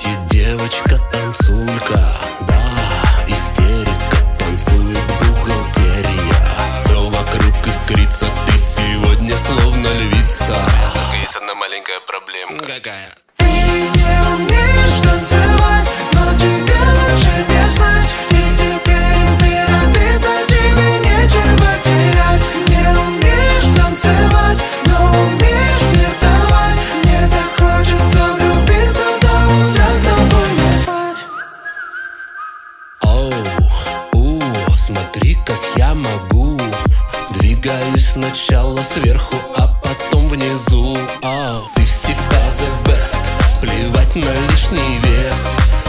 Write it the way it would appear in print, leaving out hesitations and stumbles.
Ты девочка танцулька, да, истерика, танцует бухгалтерия. Все вокруг искрится, ты сегодня словно львица. Только есть одна маленькая проблема. Какая? Ты не умеешь танцевать, но тебе лучше не знать. И теперь императрица, тебе нечего терять. Не умеешь танцевать, но умеешь флиртовать. Мне так хочется влюбиться до утра с тобой не спать. Оу, смотри, как я могу. Двигаюсь сначала сверху, а потом внизу. Ты всегда the best, плевать на лишний вес.